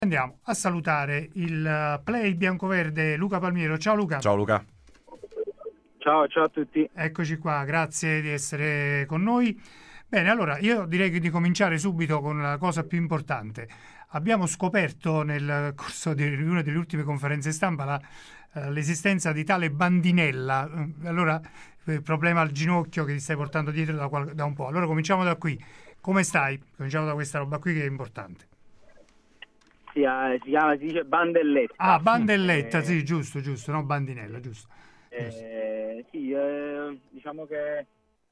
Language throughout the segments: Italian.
Andiamo a salutare il play biancoverde Luca Palmiero. Ciao Luca. Ciao Luca. Ciao a tutti. Eccoci qua, grazie di essere con noi. Bene, allora io direi di cominciare subito con la cosa più importante. Abbiamo scoperto nel corso di una delle ultime conferenze stampa l'esistenza di tale Bandinella. Allora, il problema al ginocchio che ti stai portando dietro da un po'. Allora cominciamo da qui. Come stai? Cominciamo da questa roba qui che è importante. Si dice bandelletta. Ah, bandelletta, sì, giusto, no bandinella, giusto. Sì, diciamo che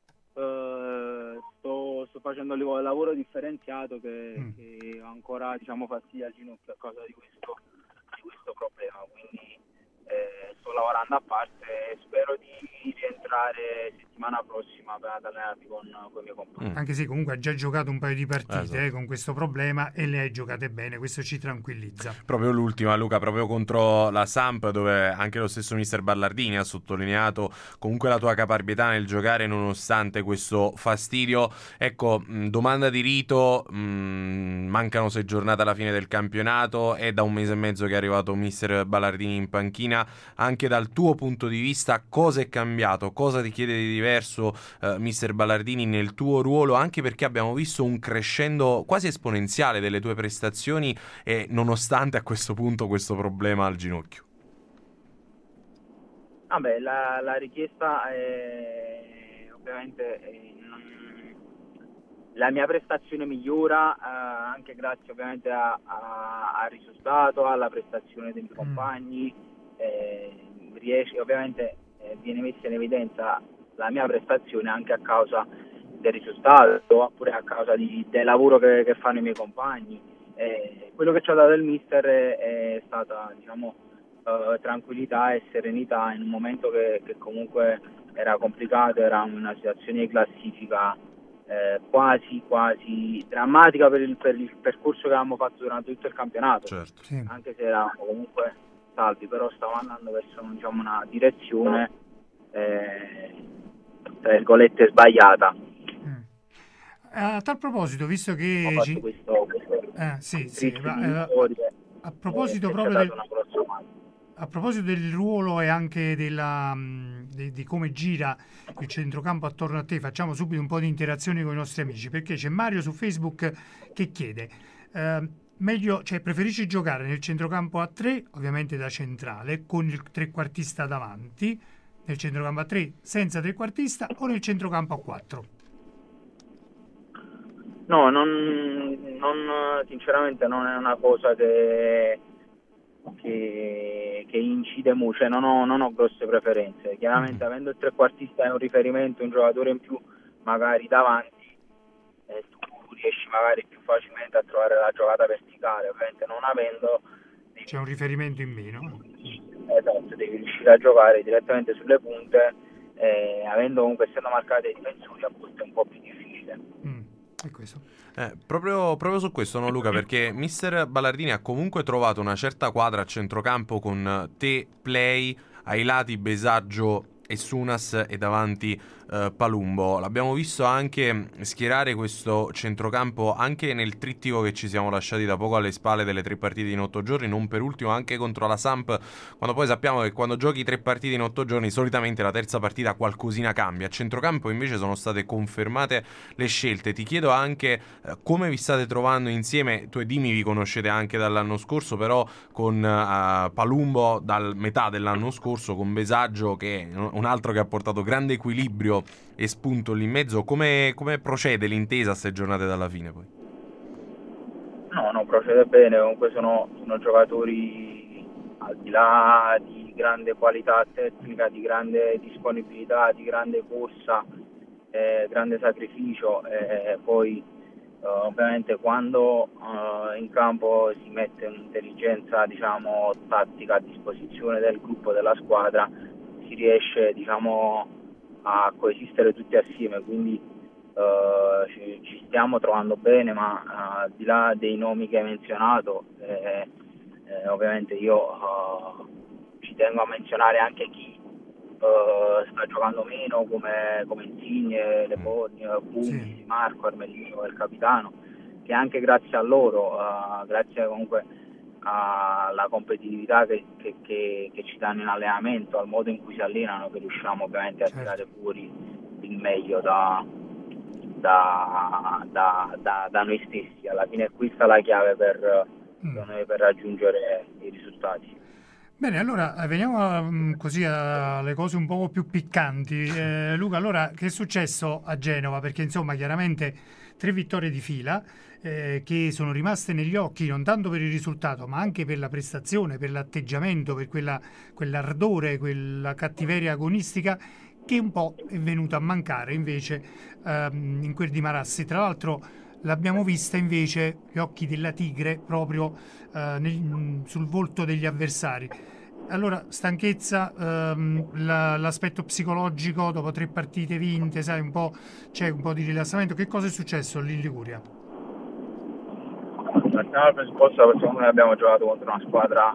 sto facendo un lavoro differenziato che ancora fastidio al ginocchio a causa di questo problema, quindi sto lavorando a parte e spero di rientrare settimana prossima per allenarmi con i miei compagni. Anche se comunque hai già giocato un paio di partite Esatto. con questo problema e le hai giocate bene, questo ci tranquillizza. Proprio l'ultima, Luca, proprio contro la Samp, dove anche lo stesso mister Ballardini ha sottolineato comunque la tua caparbietà nel giocare nonostante questo fastidio. Ecco, domanda di rito, mancano 6 giornate alla fine del campionato, è da un mese e mezzo che è arrivato mister Ballardini in panchina. Anche dal tuo punto di vista, cosa è cambiato? Cosa ti chiede di diverso mister Ballardini nel tuo ruolo? Anche perché abbiamo visto un crescendo quasi esponenziale delle tue prestazioni e nonostante a questo punto questo problema al ginocchio. Vabbè, la richiesta è ovviamente la mia prestazione migliora anche grazie ovviamente al risultato, alla prestazione dei miei compagni. Riesce ovviamente viene messa in evidenza la mia prestazione anche a causa del risultato oppure a causa del lavoro che fanno i miei compagni. Quello che ci ha dato il mister è stata tranquillità e serenità in un momento che comunque era complicato, era una situazione di classifica quasi drammatica per il percorso che avevamo fatto durante tutto il campionato. Certo. Sì. Anche se eravamo comunque salvi, però stavamo andando verso una direzione tra virgolette sbagliata. A tal proposito, visto che Ho fatto questo a proposito proprio a proposito del ruolo e anche di come gira il centrocampo attorno a te, facciamo subito un po' di interazioni con i nostri amici, perché c'è Mario su Facebook che chiede meglio, cioè preferisci giocare nel centrocampo a 3, ovviamente da centrale, con il trequartista davanti, nel centrocampo a 3 senza trequartista, o nel centrocampo a 4? No, sinceramente non è una cosa che incide molto, cioè non ho grosse preferenze. Chiaramente avendo il trequartista è un riferimento, un giocatore in più magari davanti, tu riesci magari più facilmente a trovare la giocata verticale, ovviamente non avendo c'è un riferimento in meno. Esatto, devi riuscire a giocare direttamente sulle punte, avendo comunque essendo marcati i difensori a volte è un po' più difficile. È questo. Proprio su questo, no, Luca, perché mister Ballardini ha comunque trovato una certa quadra a centrocampo con te, Play, ai lati Besaggio e Sunas e davanti Palumbo. L'abbiamo visto anche schierare questo centrocampo anche nel trittico che ci siamo lasciati da poco alle spalle delle 3 partite in 8 giorni, non per ultimo anche contro la Samp, quando poi sappiamo che quando giochi 3 partite in 8 giorni solitamente la terza partita qualcosina cambia. A centrocampo invece sono state confermate le scelte. Ti chiedo anche come vi state trovando insieme. Tu e Dimi vi conoscete anche dall'anno scorso, però con Palumbo dal metà dell'anno scorso, con Besaggio che è un altro che ha portato grande equilibrio e spunto lì in mezzo. Come procede l'intesa a 6 giornate dalla fine poi? No, procede bene, comunque sono giocatori al di là di grande qualità tecnica, di grande disponibilità, di grande corsa, grande sacrificio, poi ovviamente quando in campo si mette un'intelligenza tattica a disposizione del gruppo, della squadra, si riesce a coesistere tutti assieme, quindi ci stiamo trovando bene, ma al di là dei nomi che hai menzionato, ovviamente io ci tengo a menzionare anche chi sta giocando meno, come Insigne, Le Ponni, Punti, Marco, Armellino, il capitano, che anche grazie a loro, grazie comunque alla competitività che ci danno in allenamento, al modo in cui si allenano, che riusciamo ovviamente a tirare fuori il meglio da noi stessi. Alla fine è questa la chiave per noi per raggiungere i risultati. Bene, allora veniamo così alle cose un po' più piccanti. Luca, allora che è successo a Genova? Perché insomma chiaramente 3 vittorie di fila che sono rimaste negli occhi non tanto per il risultato ma anche per la prestazione, per l'atteggiamento, per quell'ardore, quella cattiveria agonistica che un po' è venuta a mancare invece in quel di Marassi. Tra l'altro l'abbiamo vista invece gli occhi della tigre proprio sul volto degli avversari. Allora, stanchezza, l'aspetto psicologico dopo 3 partite vinte, sai, c'è un po' di rilassamento. Che cosa è successo lì in Liguria? Partiamo dal presupposto che secondo me abbiamo giocato contro una squadra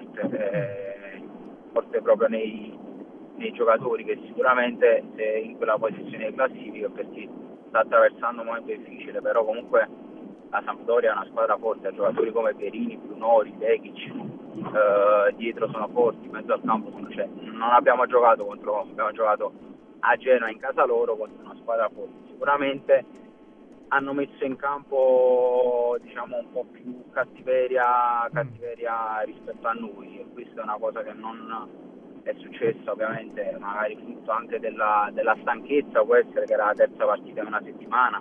forte proprio nei giocatori, che sicuramente in quella posizione di classifica perché sta attraversando un momento difficile, però comunque la Sampdoria è una squadra forte, ha giocatori come Perini, Brunori, Vekic, dietro sono forti, in mezzo al campo non abbiamo giocato abbiamo giocato a Genoa in casa loro contro una squadra forte. Sicuramente hanno messo in campo un po' più cattiveria rispetto a noi, e questa è una cosa che non è successa, ovviamente magari frutto anche della stanchezza, può essere che era la terza partita in una settimana,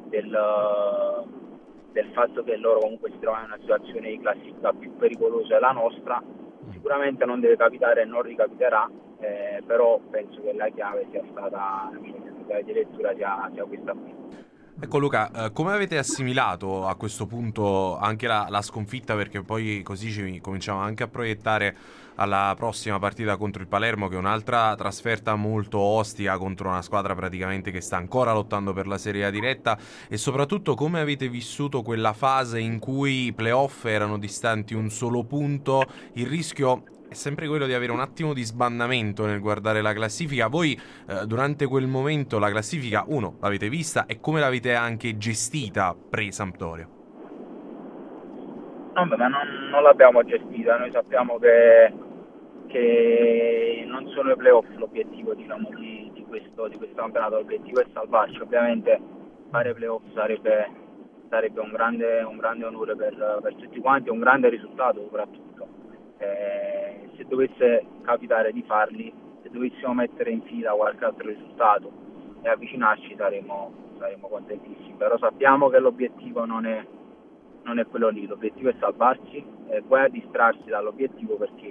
del fatto che loro comunque si trovano in una situazione di classifica più pericolosa della nostra. Sicuramente non deve capitare e non ricapiterà, però penso che la chiave sia stata, la chiave di lettura sia questa qui. Ecco Luca, come avete assimilato a questo punto anche la sconfitta? Perché poi così ci cominciamo anche a proiettare alla prossima partita contro il Palermo, che è un'altra trasferta molto ostica contro una squadra praticamente che sta ancora lottando per la Serie A diretta, e soprattutto come avete vissuto quella fase in cui i playoff erano distanti un solo punto, il rischio è sempre quello di avere un attimo di sbandamento nel guardare la classifica. Voi durante quel momento la classifica, l'avete vista, e come l'avete anche gestita pre-Sampdoria? No, ma non l'abbiamo gestita, noi sappiamo che non sono i playoff l'obiettivo di questo campionato, l'obiettivo è salvarci. Ovviamente fare playoff sarebbe un grande onore per tutti quanti, un grande risultato soprattutto. Se dovesse capitare di farli, se dovessimo mettere in fila qualche altro risultato e avvicinarci saremo contentissimi, però sappiamo che l'obiettivo non è quello lì, l'obiettivo è salvarci e poi a distrarsi dall'obiettivo, perché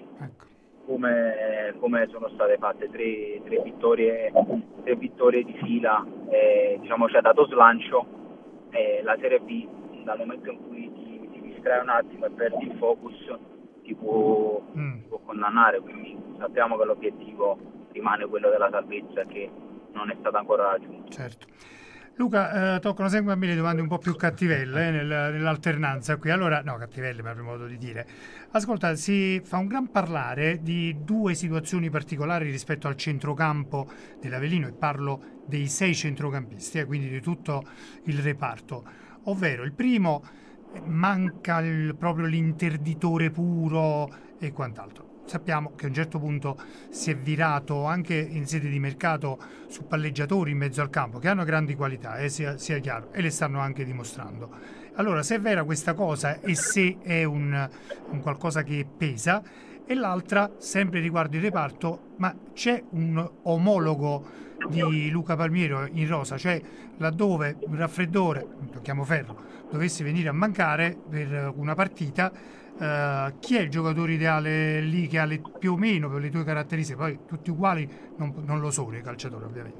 come sono state fatte tre vittorie di fila, ci ha dato slancio, la Serie B dal momento in cui ti distrai un attimo e perdi il focus ti può condannare, quindi sappiamo che l'obiettivo rimane quello della salvezza, che non è stato ancora raggiunto. Certo. Luca, toccano sempre a me le domande un po' più cattivelle nell'alternanza qui. Allora, no, cattivelle per modo di dire. Ascolta, si fa un gran parlare di 2 situazioni particolari rispetto al centrocampo dell'Avellino, e parlo dei 6 centrocampisti, quindi di tutto il reparto. Ovvero, il primo, manca proprio l'interditore puro e quant'altro. Sappiamo che a un certo punto si è virato anche in sede di mercato su palleggiatori in mezzo al campo che hanno grandi qualità, sia chiaro, e le stanno anche dimostrando. Allora, se è vera questa cosa e se è un qualcosa che pesa, e l'altra, sempre riguardo il reparto, ma c'è un omologo di Luca Palmiero in rosa, cioè laddove un raffreddore, tocchiamo ferro, dovesse venire a mancare per una partita, chi è il giocatore ideale lì che ha più o meno per le tue caratteristiche? Poi tutti uguali non lo sono i calciatori, ovviamente.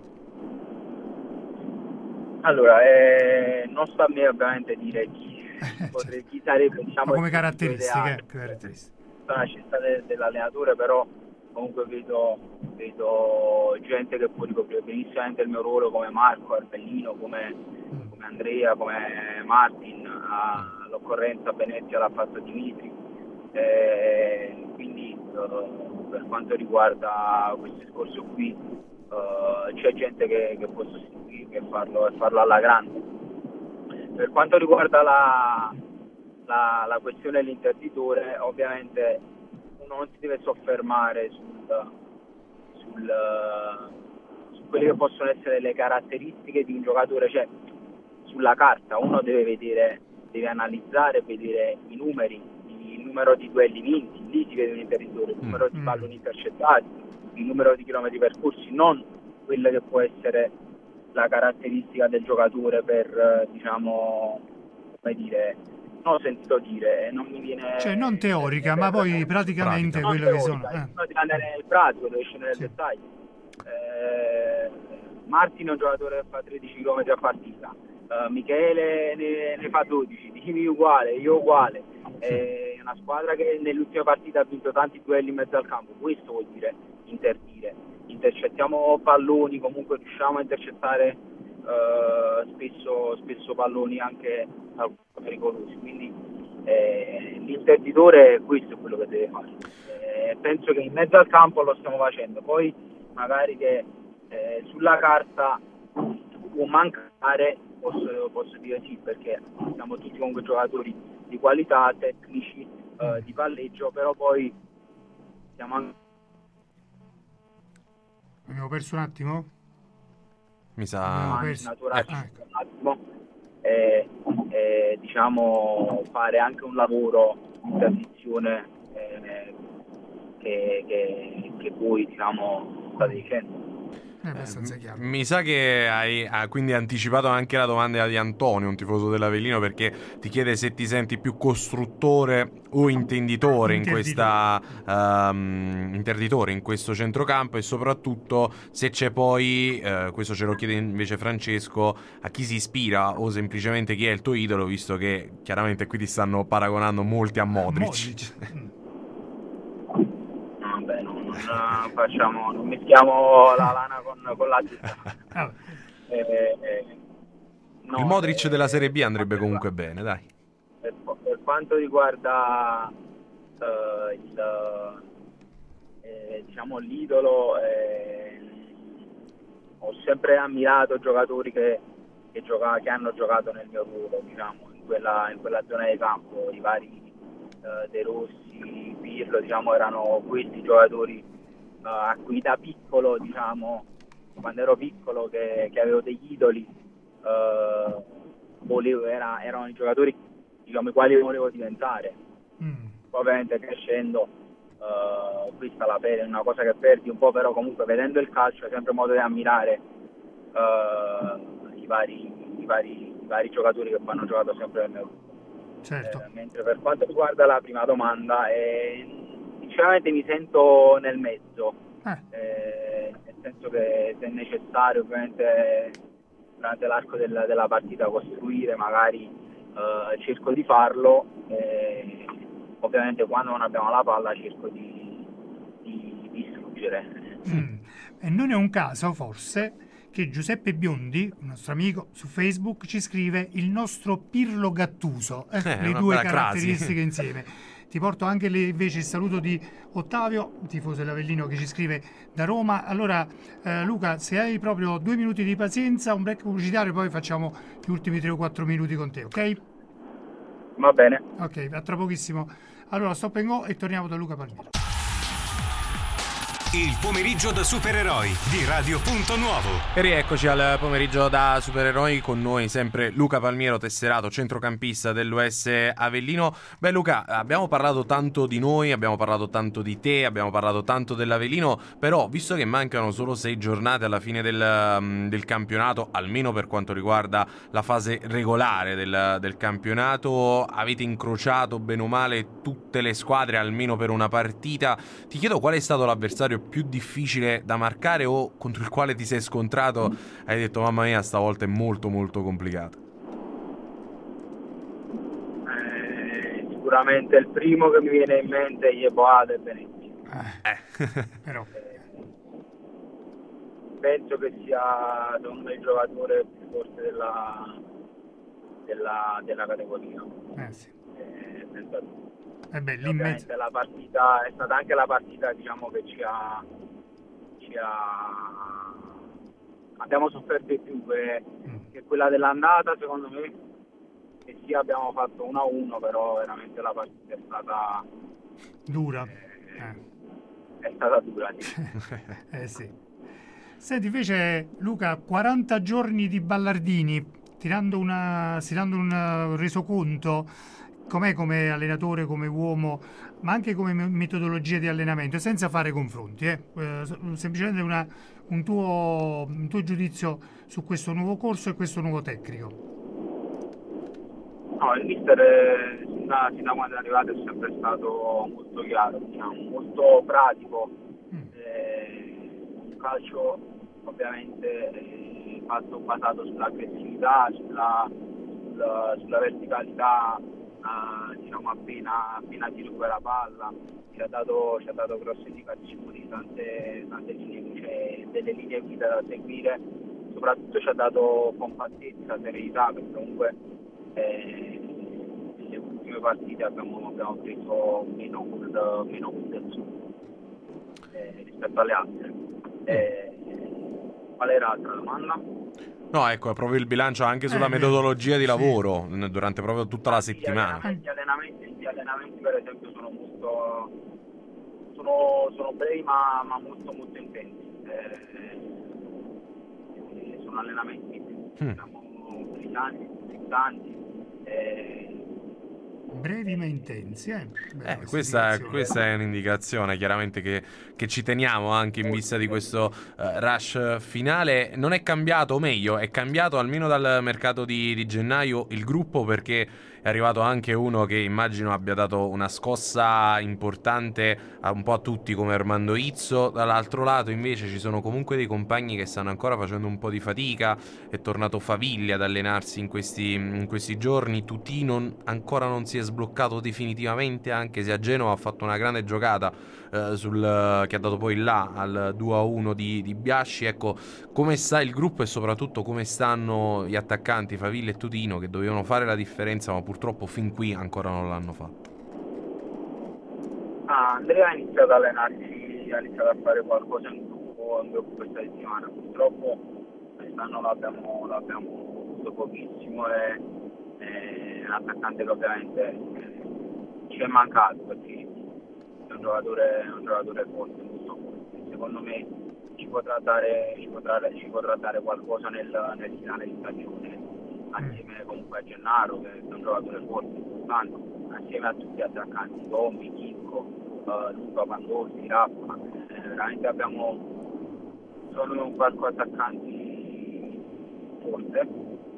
Allora, non sta a me ovviamente dire chi sarebbe, diciamo, come caratteristiche. Sono la scelta dell'allenatore, però comunque vedo gente che può ricoprire benissimo il mio ruolo, come Marco, Arbellino, come Andrea, come Martin, all'occorrenza Venezia l'ha fatto Dimitri, quindi per quanto riguarda questo discorso qui c'è gente che può sostituirmi e farlo alla grande. Per quanto riguarda la questione dell'interditore, ovviamente uno non si deve soffermare su quelle che possono essere le caratteristiche di un giocatore, cioè sulla carta uno deve analizzare, vedere i numeri, il numero di duelli vinti, lì si vede un interditore, il numero di palloni intercettati, il numero di chilometri percorsi, non quella che può essere la caratteristica del giocatore per, diciamo, come dire, non ho sentito dire, non mi viene... Cioè non teorica, ma poi praticamente pratica. quello che sono. Deve andare nel pratico, deve scendere nel dettaglio. Martin è un giocatore che fa 13 km a partita, Michele ne fa 12, Dimi uguale, io uguale. È una squadra che nell'ultima partita ha vinto tanti duelli in mezzo al campo. Questo vuol dire interdire. Intercettiamo palloni, comunque riusciamo a intercettare spesso palloni anche pericolosi, quindi l'interditore questo è quello che deve fare. Penso che in mezzo al campo lo stiamo facendo, poi magari che sulla carta può mancare, posso dire sì, perché siamo tutti comunque giocatori di qualità, tecnici, di palleggio, però poi siamo anche... Abbiamo perso un attimo? Mi sa... naturali un attimo, diciamo fare anche un lavoro di transizione che voi, diciamo, state dicendo. È abbastanza chiaro. Mi sa che hai quindi anticipato anche la domanda di Antonio, un tifoso dell'Avellino, perché ti chiede se ti senti più costruttore o intenditore in questa interditore in questo centrocampo, e soprattutto se c'è poi questo ce lo chiede invece Francesco, a chi si ispira o semplicemente chi è il tuo idolo, visto che chiaramente qui ti stanno paragonando molti a Modric. Vabbè, non mischiamo la lana con la testa. Il Modric della Serie B andrebbe comunque bene, dai. Per quanto riguarda diciamo l'idolo, ho sempre ammirato giocatori che hanno giocato nel mio ruolo, diciamo, in quella zona di campo, i vari De Rossi, Pirlo, diciamo, erano questi giocatori a cui da piccolo, diciamo, quando ero piccolo che avevo degli idoli, erano i giocatori, diciamo, i quali volevo diventare. Ovviamente crescendo questa è una cosa che perdi un po', però comunque vedendo il calcio hai sempre modo di ammirare i vari giocatori che hanno giocato sempre nel mio gruppo. Certo. Mentre per quanto riguarda la prima domanda, sinceramente mi sento nel mezzo, nel senso che se è necessario, ovviamente durante l'arco della partita costruire, magari cerco di farlo, ovviamente quando non abbiamo la palla cerco di distruggere. E non è un caso forse che Giuseppe Biondi, un nostro amico su Facebook, ci scrive il nostro Pirlo Gattuso, le due caratteristiche insieme. Ti porto anche invece il saluto di Ottavio, tifoso dell'Avellino, che ci scrive da Roma. Allora Luca, se hai proprio 2 minuti di pazienza, un break pubblicitario, poi facciamo gli ultimi 3 o 4 minuti con te, ok? Va bene. Ok, a tra pochissimo. Allora stop and go e torniamo da Luca Palmiero. Il pomeriggio da supereroi di Radio Punto Nuovo. E rieccoci al pomeriggio da supereroi, con noi sempre Luca Palmiero, tesserato centrocampista dell'US Avellino. Beh Luca, abbiamo parlato tanto di noi, abbiamo parlato tanto di te, abbiamo parlato tanto dell'Avellino, però visto che mancano solo 6 giornate alla fine del campionato, almeno per quanto riguarda la fase regolare del campionato, avete incrociato bene o male tutte le squadre almeno per una partita. Ti chiedo qual è stato l'avversario più difficile da marcare o contro il quale ti sei scontrato, hai detto mamma mia stavolta è molto molto complicato? Sicuramente il primo che mi viene in mente è Yeboah e Venezia. Però penso che sia secondo me il giocatore più forte della categoria. sì. Ovviamente la partita è stata anche la partita, diciamo, che abbiamo sofferto di più che quella dell'andata, secondo me, che sì, abbiamo fatto 1-1, però veramente la partita è stata dura. È stata dura, sì. Sì. Senti, invece Luca, 40 giorni di Ballardini, tirando un resoconto, com'è come allenatore, come uomo, ma anche come metodologia di allenamento, senza fare confronti, semplicemente un tuo giudizio su questo nuovo corso e questo nuovo tecnico. No, il mister sin da quando è arrivato è sempre stato molto chiaro, diciamo, molto pratico. Un calcio ovviamente basato sull'aggressività, sulla verticalità, diciamo appena ti recupera la palla. Ci ha dato grosse indicazioni, tante linee, cioè delle linee guida da seguire, soprattutto ci ha dato compattezza, serenità, perché comunque nelle ultime partite abbiamo preso meno gol del Sud rispetto alle altre. Qual era l'altra domanda? No, ecco, è proprio il bilancio anche sulla metodologia di lavoro durante proprio tutta la settimana. Gli allenamenti per esempio sono brevi ma molto molto intensi. Sono allenamenti diciamo briganti, brevi ma intensi. Questa è un'indicazione chiaramente che ci teniamo anche in vista di questo rush finale. Non è cambiato, o meglio, è cambiato almeno dal mercato di gennaio il gruppo, perché è arrivato anche uno che immagino abbia dato una scossa importante un po' a tutti, come Armando Izzo. Dall'altro lato invece ci sono comunque dei compagni che stanno ancora facendo un po' di fatica. È tornato Faviglia ad allenarsi in questi giorni. Tutino ancora non si è sbloccato definitivamente, anche se a Genova ha fatto una grande giocata che ha dato poi là al 2-1 di Biasci. Ecco, come sta il gruppo e soprattutto come stanno gli attaccanti Faviglia e Tutino, che dovevano fare la differenza ma purtroppo fin qui ancora non l'hanno fatto. Andrea ha iniziato ad allenarsi, ha iniziato a fare qualcosa in gruppo questa settimana. Purtroppo quest'anno l'abbiamo avuto pochissimo e un attaccante che ovviamente ci è mancato, perché è un giocatore forte, molto forte. Secondo me ci potrà dare qualcosa nel finale di stagione, assieme comunque a Gennaro, che è un giocatore forte, importante, assieme a tutti gli attaccanti, Tommy, Chicco, Luca, Pandolfi, Raffa. Veramente sono un parco attaccanti forte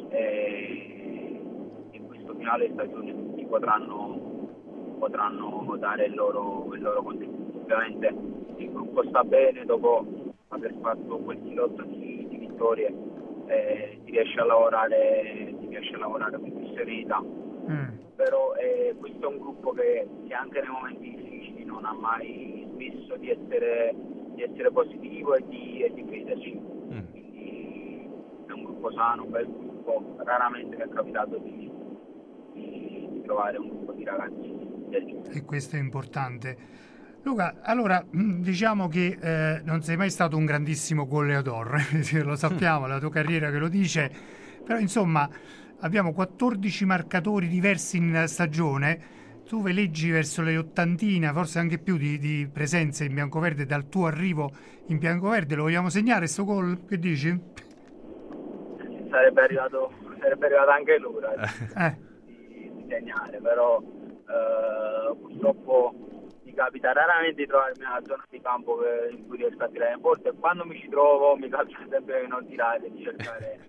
e in questo finale di stagione tutti potranno dare il loro contributo. Ovviamente il gruppo sta bene, dopo aver fatto quel filotto di vittorie si riesce a lavorare con più serenità. Però questo è un gruppo che anche nei momenti difficili non ha mai smesso di essere positivo e di crederci. Quindi è un gruppo sano, un bel gruppo. Raramente mi è capitato di trovare un gruppo di ragazzi del genere. E questo è importante. Luca, allora diciamo che non sei mai stato un grandissimo goleador, lo sappiamo, la tua carriera che lo dice, però insomma abbiamo 14 marcatori diversi in stagione, tu veleggi verso le 80, forse anche più di presenze in biancoverde. Dal tuo arrivo in biancoverde lo vogliamo segnare sto gol? Che dici? Sarebbe arrivato anche l'ora di segnare, però purtroppo mi capita raramente di trovarmi nella zona di campo in cui riesco a tirare in porta, e quando mi ci trovo mi capita sempre di non tirare, di cercare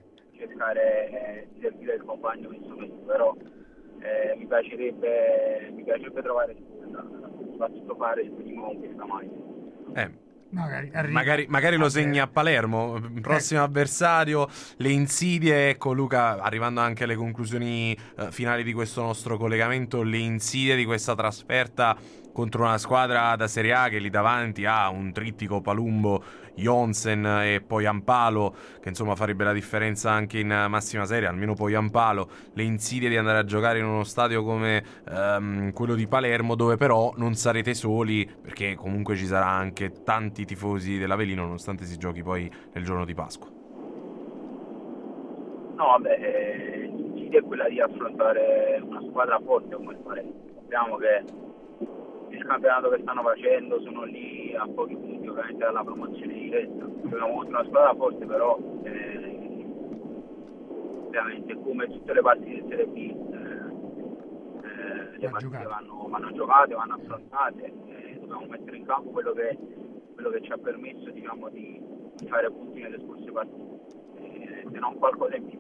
di servire il compagno messo meglio, però mi piacerebbe trovare il gol, soprattutto fare il primo con questa maglia. Magari lo segni a Palermo, prossimo avversario, le insidie. Ecco Luca, arrivando anche alle conclusioni finali di questo nostro collegamento, le insidie di questa trasferta contro una squadra da Serie A che lì davanti ha un trittico Palumbo, Jonsen e poi Ampalo, che insomma farebbe la differenza anche in massima serie, almeno poi Ampalo. Le insidie di andare a giocare in uno stadio come quello di Palermo, dove però non sarete soli, perché comunque ci sarà anche tanti tifosi dell'Avellino, nonostante si giochi poi nel giorno di Pasqua. No, vabbè, obiettivi è quella di affrontare una squadra forte come il Palermo. Sappiamo che il campionato che stanno facendo sono lì a pochi punti ovviamente dalla promozione diretta. Abbiamo avuto una squadra forte, però ovviamente come tutte le partite di Serie B le partite vanno giocate, vanno affrontate, dobbiamo mettere in campo quello che ci ha permesso, diciamo, di fare punti nelle scorse partite, se non qualcosa in più.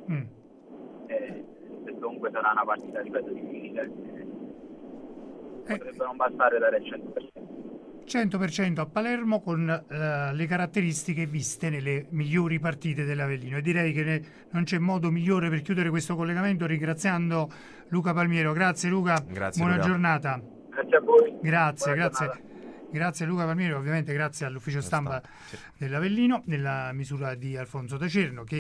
Se comunque sarà una partita, ripeto, difficile, potrebbe non bastare dare il 100%. A Palermo con le caratteristiche viste nelle migliori partite dell'Avellino, e direi che non c'è modo migliore per chiudere questo collegamento ringraziando Luca Palmiero. Grazie Luca, buona giornata. Grazie a voi. Grazie Luca Palmiero, ovviamente grazie all'ufficio stampa dell'Avellino nella misura di Alfonso Tacerno che